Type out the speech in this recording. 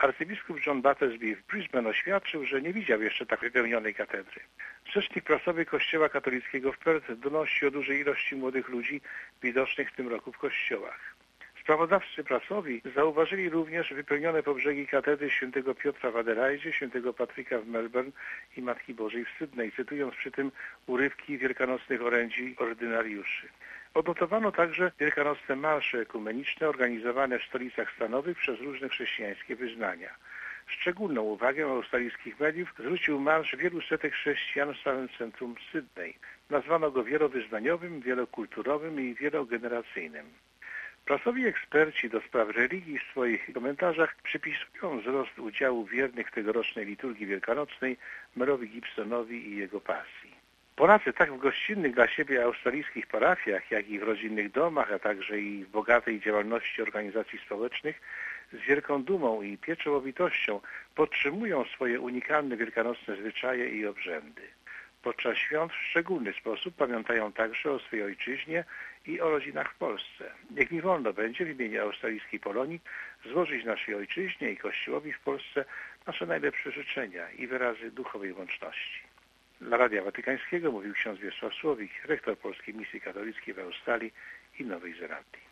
Arcybiskup John Battersby w Brisbane oświadczył, że nie widział jeszcze tak wypełnionej katedry. Rzecznik prasowy Kościoła katolickiego w Perth donosi o dużej ilości młodych ludzi widocznych w tym roku w kościołach. Sprawozdawcy prasowi zauważyli również wypełnione po brzegi katedry świętego Piotra w Adelaidzie, świętego Patryka w Melbourne i Matki Bożej w Sydney, cytując przy tym urywki wielkanocnych orędzi ordynariuszy. Odnotowano także wielkanocne marsze ekumeniczne organizowane w stolicach stanowych przez różne chrześcijańskie wyznania. Szczególną uwagę australijskich mediów zwrócił marsz wielu setek chrześcijan w samym centrum Sydney. Nazwano go wielowyznaniowym, wielokulturowym i wielogeneracyjnym. Prasowi eksperci do spraw religii w swoich komentarzach przypisują wzrost udziału wiernych w tegorocznej liturgii wielkanocnej Melowi Gibsonowi i jego pasji. Polacy tak w gościnnych dla siebie australijskich parafiach, jak i w rodzinnych domach, a także i w bogatej działalności organizacji społecznych z wielką dumą i pieczołowitością podtrzymują swoje unikalne wielkanocne zwyczaje i obrzędy. Podczas świąt w szczególny sposób pamiętają także o swojej ojczyźnie i o rodzinach w Polsce. Niech mi wolno będzie w imieniu australijskiej Polonii złożyć naszej ojczyźnie i Kościołowi w Polsce nasze najlepsze życzenia i wyrazy duchowej łączności. Dla Radia Watykańskiego mówił ksiądz Wiesław Słowik, rektor Polskiej Misji Katolickiej w Australii i Nowej Zelandii.